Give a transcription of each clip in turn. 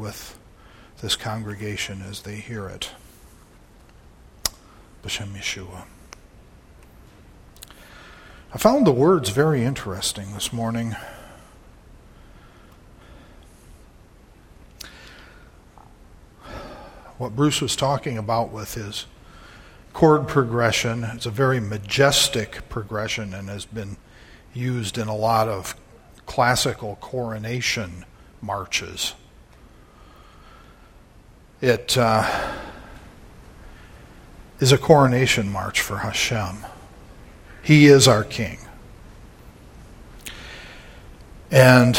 with this congregation as they hear it. B'Shem Yeshua. I found the words very interesting this morning. What Bruce was talking about with his chord progression, it's a very majestic progression and has been used in a lot of classical coronation marches. It is a coronation march for Hashem. He is our King. And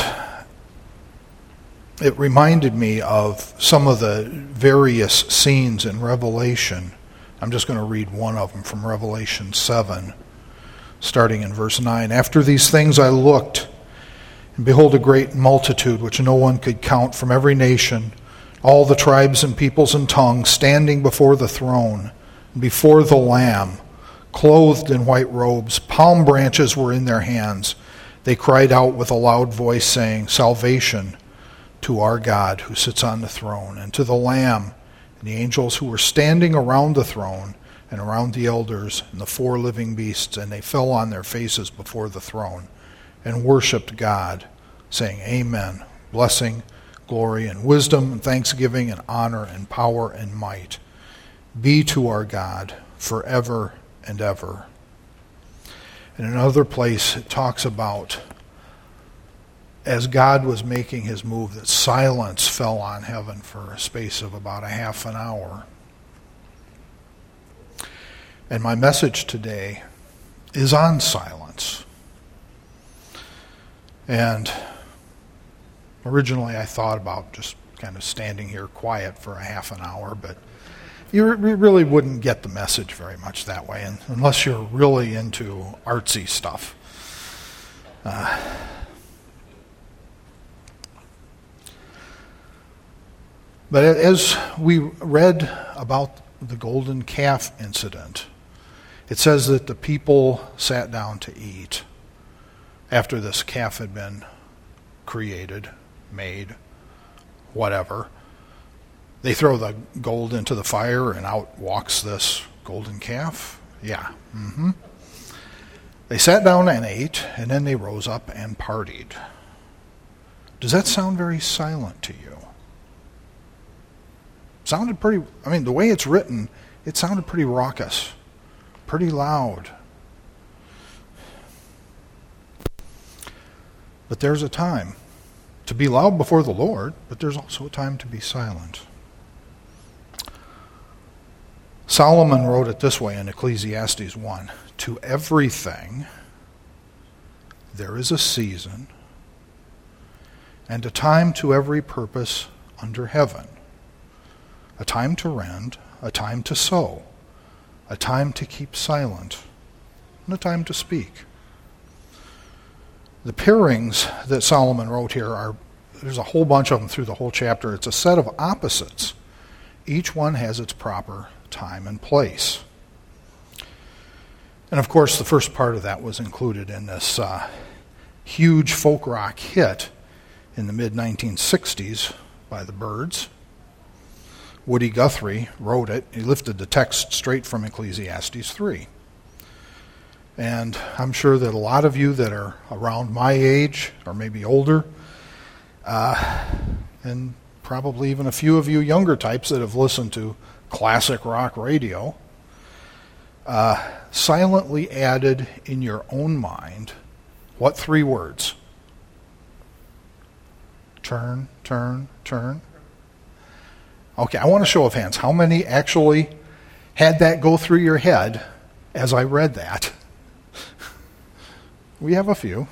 it reminded me of some of the various scenes in Revelation. I'm just going to read one of them from Revelation 7, starting in verse 9. After these things I looked, and behold, a great multitude, which no one could count, from every nation, all the tribes and peoples and tongues, standing before the throne, and before the Lamb, clothed in white robes. Palm branches were in their hands. They cried out with a loud voice, saying, Salvation to our God who sits on the throne, and to the Lamb, and the angels who were standing around the throne, and around the elders, and the 4 living beasts. And they fell on their faces before the throne, and worshipped God, saying, Amen. Blessing, glory, and wisdom, and thanksgiving, and honor, and power, and might be to our God forever and ever. In another place, it talks about as God was making his move, that silence fell on heaven for a space of about a half an hour. And my message today is on silence. And originally I thought about just kind of standing here quiet for a half an hour, but you really wouldn't get the message very much that way, unless you're really into artsy stuff. But as we read about the golden calf incident, it says that the people sat down to eat after this calf had been created, made, whatever. They throw the gold into the fire and out walks this golden calf. Yeah. They sat down and ate, and then they rose up and partied. Does that sound very silent to you? Sounded pretty, the way it's written, it sounded pretty raucous, pretty loud. But there's a time to be loud before the Lord, but there's also a time to be silent. Solomon wrote it this way in Ecclesiastes 1, To everything there is a season, and a time to every purpose under heaven. A time to rend, a time to sow, a time to keep silent, and a time to speak. The pairings that Solomon wrote here there's a whole bunch of them through the whole chapter. It's a set of opposites. Each one has its proper time and place. And of course, the first part of that was included in this huge folk rock hit in the mid-1960s by the Byrds. Woody Guthrie wrote it. He lifted the text straight from Ecclesiastes 3. And I'm sure that a lot of you that are around my age, or maybe older, and probably even a few of you younger types that have listened to classic rock radio, silently added in your own mind, what 3 words? Turn, turn, turn. Okay, I want a show of hands. How many actually had that go through your head as I read that? We have a few.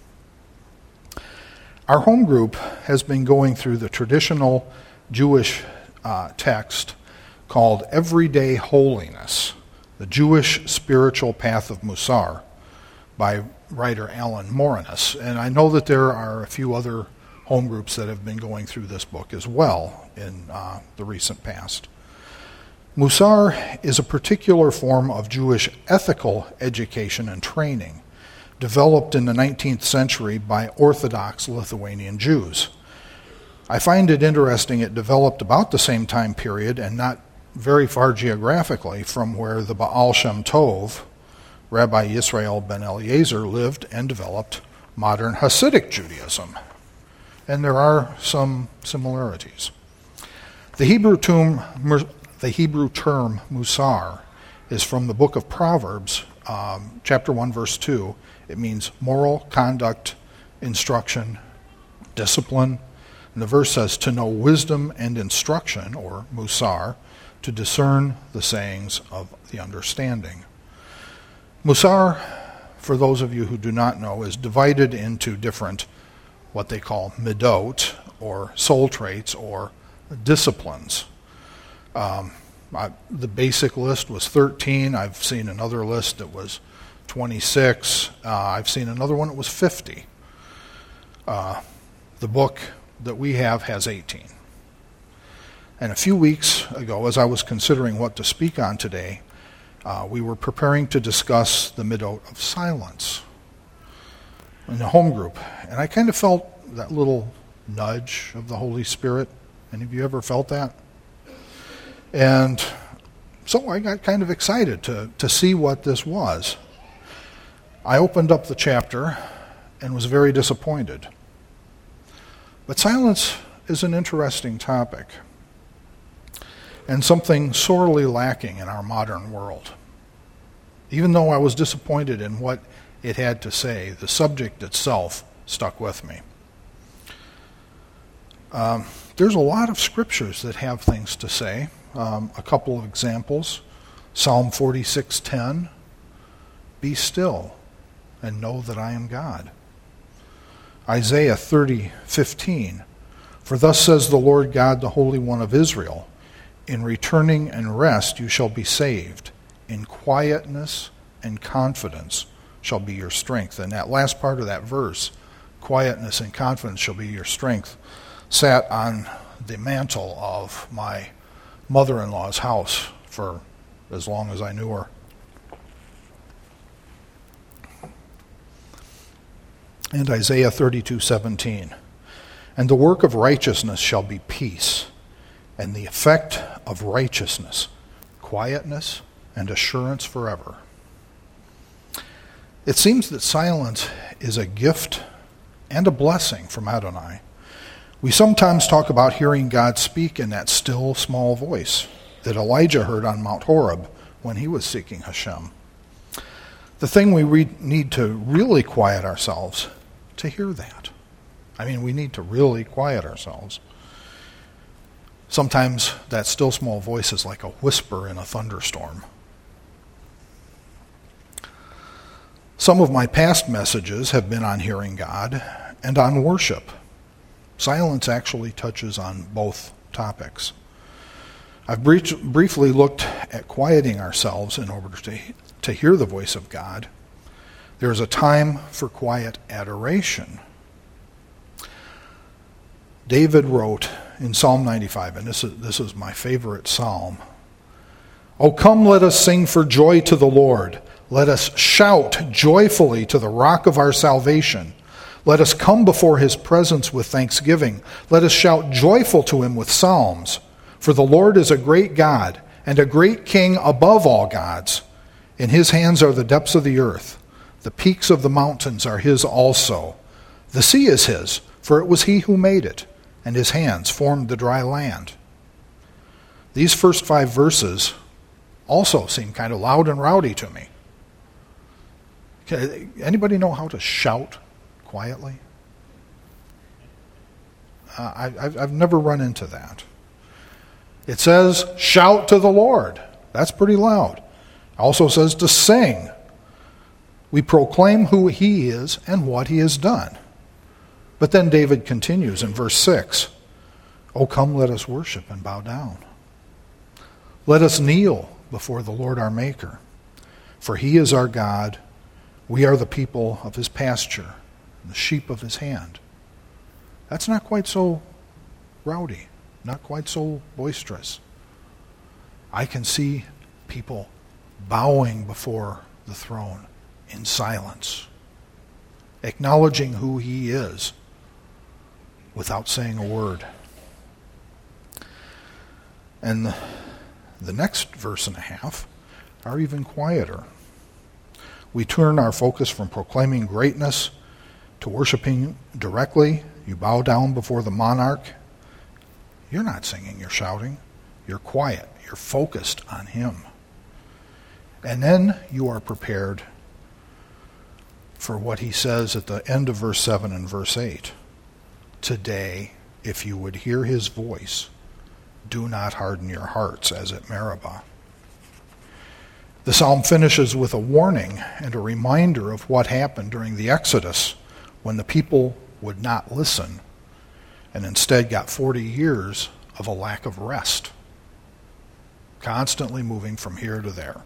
Our home group has been going through the traditional Jewish text called Everyday Holiness, the Jewish Spiritual Path of Musar, by writer Alan Moranis. And I know that there are a few other home groups that have been going through this book as well in the recent past. Musar is a particular form of Jewish ethical education and training developed in the 19th century by Orthodox Lithuanian Jews. I find it interesting it developed about the same time period and not very far geographically from where the Baal Shem Tov, Rabbi Yisrael ben Eliezer, lived and developed modern Hasidic Judaism. And there are some similarities. The Hebrew term musar is from the book of Proverbs, chapter 1, verse 2. It means moral conduct, instruction, discipline. And the verse says to know wisdom and instruction, or musar, to discern the sayings of the understanding. Musar, for those of you who do not know, is divided into different, what they call midot, or soul traits, or disciplines. The basic list was 13. I've seen another list that was 26. I've seen another one that was 50. The book that we have has 18. And a few weeks ago, as I was considering what to speak on today, we were preparing to discuss the midot of silence in the home group. And I kind of felt that little nudge of the Holy Spirit. Any of you ever felt that? And so I got kind of excited to see what this was. I opened up the chapter and was very disappointed. But silence is an interesting topic and something sorely lacking in our modern world. Even though I was disappointed in what it had to say, the subject itself stuck with me. There's a lot of scriptures that have things to say. A couple of examples. Psalm 46:10, be still and know that I am God. Isaiah 30:15, for thus says the Lord God, the Holy One of Israel, in returning and rest you shall be saved. In quietness and confidence shall be your strength. And that last part of that verse, quietness and confidence shall be your strength, sat on the mantle of my mother-in-law's house for as long as I knew her. And Isaiah 32:17, and the work of righteousness shall be peace, and the effect of righteousness, quietness and assurance forever. It seems that silence is a gift and a blessing from Adonai. We sometimes talk about hearing God speak in that still, small voice that Elijah heard on Mount Horeb when he was seeking Hashem. The thing we need to really quiet ourselves to hear that. I mean, we need to really quiet ourselves. Sometimes that still, small voice is like a whisper in a thunderstorm. Some of my past messages have been on hearing God and on worship. Silence actually touches on both topics. I've briefly looked at quieting ourselves in order to hear the voice of God. There's a time for quiet adoration. David wrote in Psalm 95, and this is my favorite psalm, "O come, let us sing for joy to the Lord. Let us shout joyfully to the rock of our salvation. Let us come before his presence with thanksgiving. Let us shout joyful to him with psalms. For the Lord is a great God and a great King above all gods. In his hands are the depths of the earth. The peaks of the mountains are his also. The sea is his, for it was he who made it, and his hands formed the dry land." These first 5 verses also seem kind of loud and rowdy to me. Anybody know how to shout quietly? I've never run into that. It says, shout to the Lord. That's pretty loud. It also says to sing. We proclaim who he is and what he has done. But then David continues in verse 6. "O come, let us worship and bow down. Let us kneel before the Lord our Maker. For he is our God. We are the people of his pasture, the sheep of his hand." That's not quite so rowdy, not quite so boisterous. I can see people bowing before the throne in silence, acknowledging who he is. without saying a word. And the next verse and a half are even quieter. We turn our focus from proclaiming greatness to worshiping directly. You bow down before the monarch. You're not singing, you're shouting. You're quiet. You're focused on him. And then you are prepared for what he says at the end of verse 7 and verse 8. Today, if you would hear his voice, do not harden your hearts as at Meribah. The psalm finishes with a warning and a reminder of what happened during the Exodus when the people would not listen and instead got 40 years of a lack of rest, constantly moving from here to there,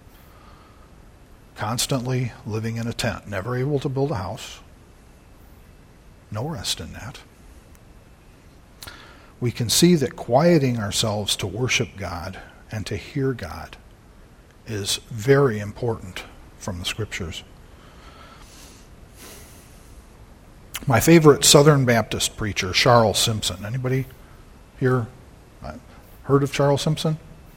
constantly living in a tent, never able to build a house. No rest in that. We can see that quieting ourselves to worship God and to hear God is very important from the Scriptures. My favorite Southern Baptist preacher, Charles Simpson. Anybody here heard of Charles Simpson?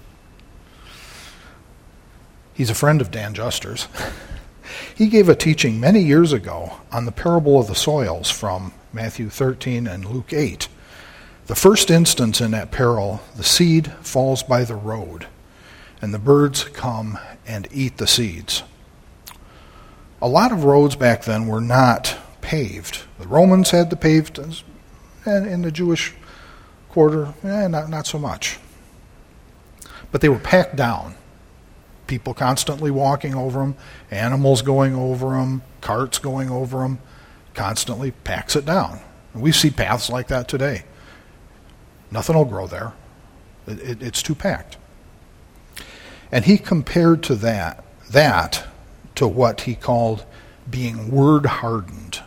He's a friend of Dan Juster's. He gave a teaching many years ago on the parable of the soils from Matthew 13 and Luke 8. The first instance in that parable, the seed falls by the road, and the birds come and eat the seeds. A lot of roads back then were not paved. The Romans had the paved, and in the Jewish quarter, not so much. But they were packed down. People constantly walking over them, animals going over them, carts going over them, constantly packs it down. And we see paths like that today. Nothing will grow there. It's too packed. And he compared to that to what he called being word hardened.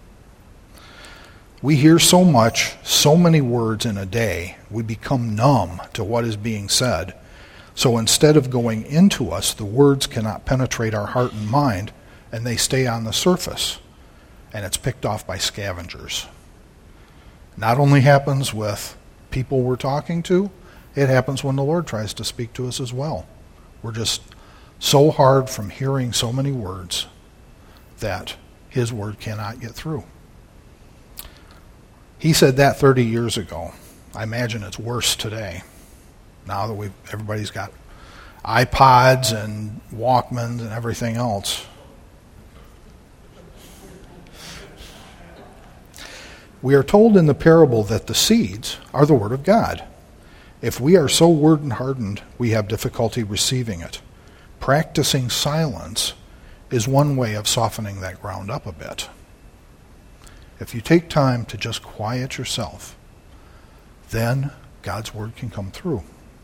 We hear so much, so many words in a day, we become numb to what is being said. So instead of going into us, the words cannot penetrate our heart and mind, and they stay on the surface. And it's picked off by scavengers. Not only happens with people we're talking to, it happens when the Lord tries to speak to us as well. We're just so hard from hearing so many words that his word cannot get through. He said that 30 years ago. I imagine it's worse today. Now that everybody's got iPods and Walkmans and everything else. We are told in the parable that the seeds are the word of God. If we are so word hardened, we have difficulty receiving it. Practicing silence is one way of softening that ground up a bit. If you take time to just quiet yourself, then God's word can come through.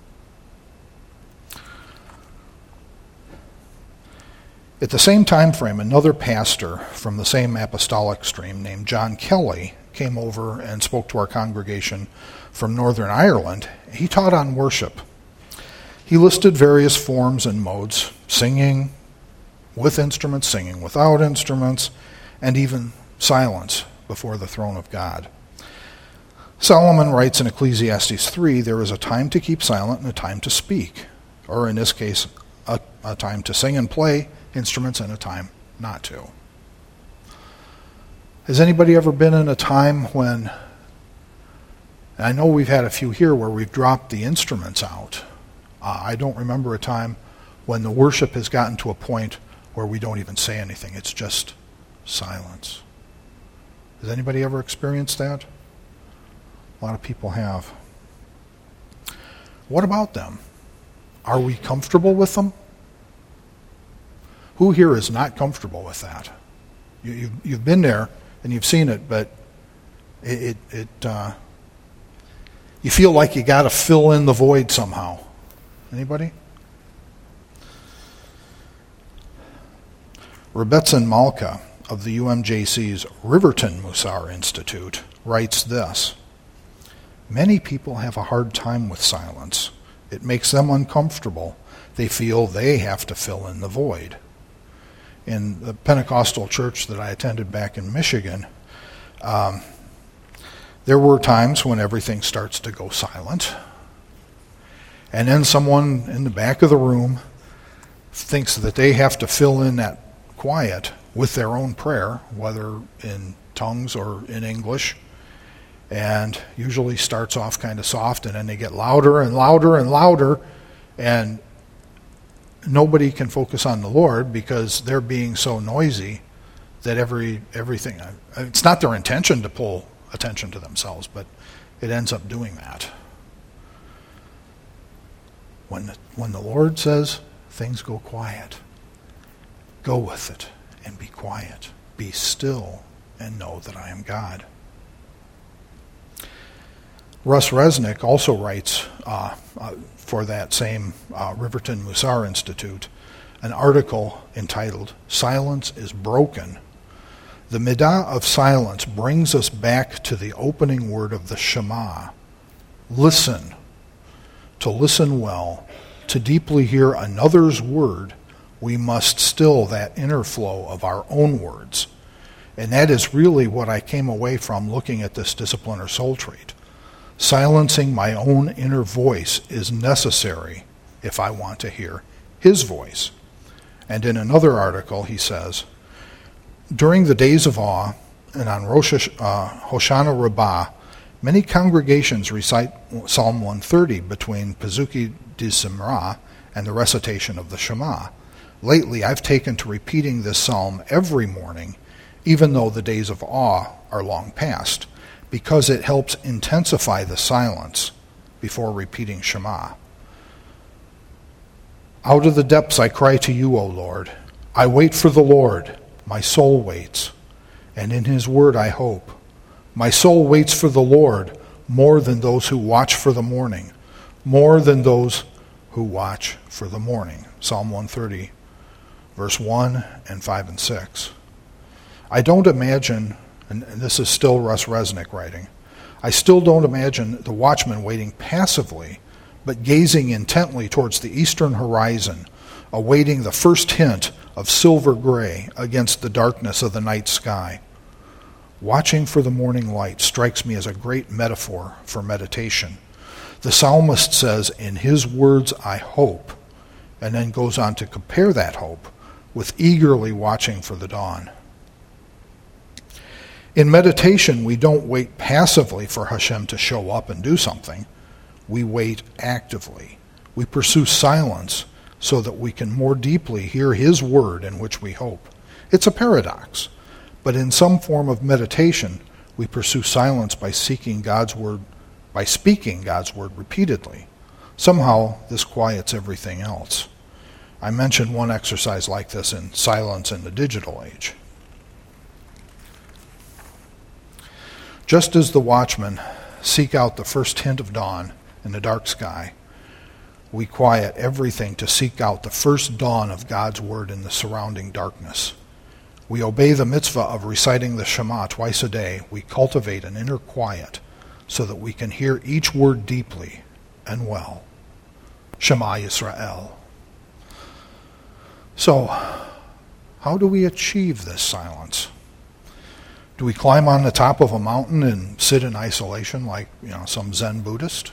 At the same time frame, another pastor from the same apostolic stream named John Kelly came over and spoke to our congregation from Northern Ireland. He taught on worship. He listed various forms and modes, singing with instruments, singing without instruments, and even silence before the throne of God. Solomon writes in Ecclesiastes 3, there is a time to keep silent and a time to speak, or in this case, a time to sing and play instruments and a time not to. Has anybody ever been in a time when, and I know we've had a few here where we've dropped the instruments out. I don't remember a time when the worship has gotten to a point where we don't even say anything. It's just silence. Has anybody ever experienced that? A lot of people have. What about them? Are we comfortable with them? Who here is not comfortable with that? You've been there and you've seen it, but you feel like you got to fill in the void somehow. Anybody? Rebbetzin Malka of the UMJC's Riverton Musar Institute writes this: many people have a hard time with silence. It makes them uncomfortable. They feel they have to fill in the void. In the Pentecostal church that I attended back in Michigan, There were times when everything starts to go silent, and then someone in the back of the room thinks that they have to fill in that quiet with their own prayer, whether in tongues or in English, and usually starts off kind of soft, and then they get louder and louder and louder, and nobody can focus on the Lord because they're being so noisy that everything, it's not their intention to pull attention to themselves, but it ends up doing that. When the Lord says things go quiet, go with it and be quiet. Be still and know that I am God. Russ Resnick also writes for that same Riverton Musar Institute an article entitled "Silence is Broken." The midah of silence brings us back to the opening word of the Shema. Listen. To listen well, to deeply hear another's word, we must still that inner flow of our own words. And that is really what I came away from looking at this discipline or soul trait. Silencing my own inner voice is necessary if I want to hear his voice. And in another article, he says, during the days of awe and on Hoshana Rabbah, many congregations recite Psalm 130 between Pezuki de Simra and the recitation of the Shema. Lately, I've taken to repeating this psalm every morning, even though the days of awe are long past, because it helps intensify the silence before repeating Shema. Out of the depths I cry to you, O Lord. I wait for the Lord. My soul waits, and in his word I hope. My soul waits for the Lord more than those who watch for the morning, more than those who watch for the morning. Psalm 130, verse 1 and 5 and 6. I don't imagine, and this is still Russ Resnick writing, I still don't imagine the watchman waiting passively, but gazing intently towards the eastern horizon, awaiting the first hint of silver gray against the darkness of the night sky. Watching for the morning light strikes me as a great metaphor for meditation. The psalmist says, in his words I hope, and then goes on to compare that hope with eagerly watching for the dawn. In meditation, we don't wait passively for Hashem to show up and do something. We wait actively. We pursue silence so that we can more deeply hear his word in which we hope. It's a paradox, but in some form of meditation, we pursue silence by seeking God's word, by speaking God's word repeatedly. Somehow, this quiets everything else. I mentioned one exercise like this in Silence in the Digital Age. Just as the watchmen seek out the first hint of dawn in the dark sky, we quiet everything to seek out the first dawn of God's word in the surrounding darkness. We obey the mitzvah of reciting the Shema twice a day. We cultivate an inner quiet so that we can hear each word deeply and well. Shema Yisrael. So, how do we achieve this silence? Do we climb on the top of a mountain and sit in isolation like some Zen Buddhist?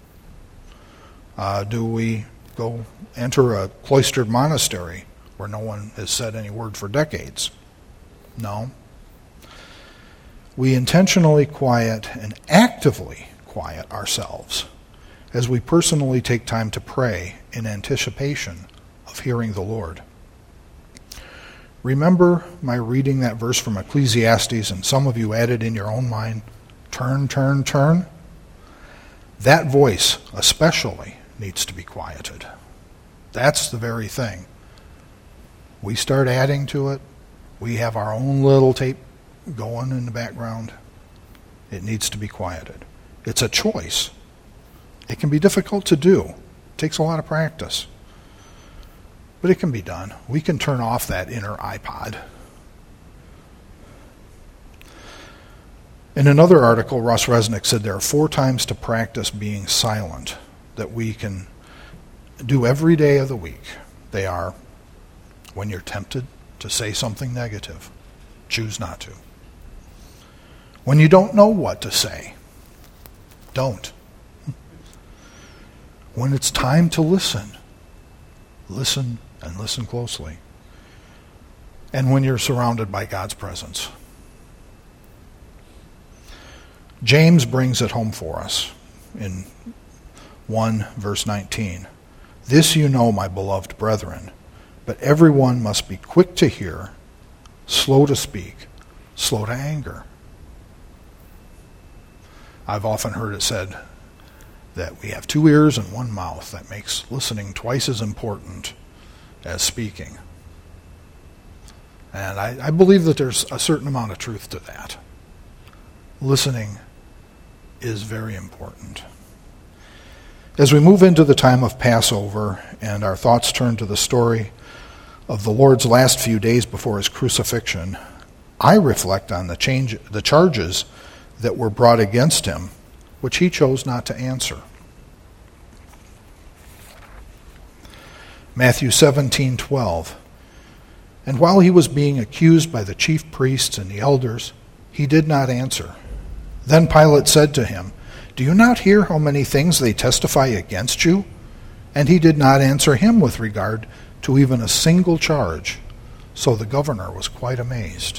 Do we go enter a cloistered monastery where no one has said any word for decades? No. We intentionally quiet and actively quiet ourselves as we personally take time to pray in anticipation of hearing the Lord. Remember my reading that verse from Ecclesiastes, and some of you added in your own mind, turn, turn, turn? That voice especially needs to be quieted. That's the very thing. We start adding to it. We have our own little tape going in the background. It needs to be quieted. It's a choice. It can be difficult to do. It takes a lot of practice. But it can be done. We can turn off that inner iPod. In another article, Russ Resnick said there are 4 times to practice being silent that we can do every day of the week. They are when you're tempted to say something negative, choose not to. When you don't know what to say, Don't. When it's time to listen, listen and listen closely. And when you're surrounded by God's presence. James brings it home for us in 1 verse 19. This you know, my beloved brethren, but everyone must be quick to hear, slow to speak, slow to anger. I've often heard it said that we have 2 ears and 1 mouth. That makes listening twice as important as speaking. And I believe that there's a certain amount of truth to that. Listening is very important. As we move into the time of Passover and our thoughts turn to the story of the Lord's last few days before his crucifixion, I reflect on the charges that were brought against him, which he chose not to answer. Matthew 17:12. And while he was being accused by the chief priests and the elders, he did not answer. Then Pilate said to him, Do you not hear how many things they testify against you? And he did not answer him with regard to even a single charge. So the governor was quite amazed.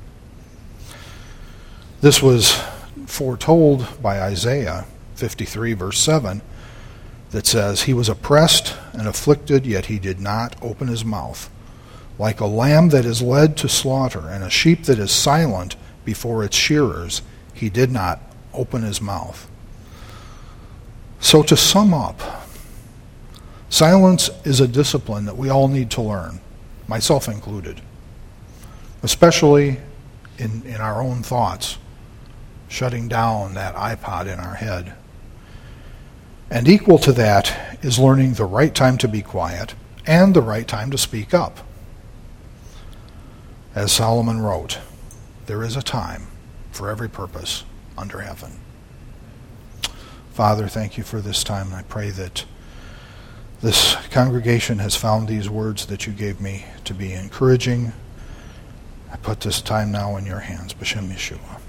This was foretold by Isaiah 53 verse 7 that says, He was oppressed and afflicted, yet he did not open his mouth. Like a lamb that is led to slaughter, and a sheep that is silent before its shearers, he did not open his mouth. So to sum up, silence is a discipline that we all need to learn, myself included, especially in our own thoughts, shutting down that iPod in our head. And equal to that is learning the right time to be quiet and the right time to speak up. As Solomon wrote, there is a time for every purpose under heaven. Father, thank you for this time, and I pray that this congregation has found these words that you gave me to be encouraging. I put this time now in your hands. B'Shem Yeshua.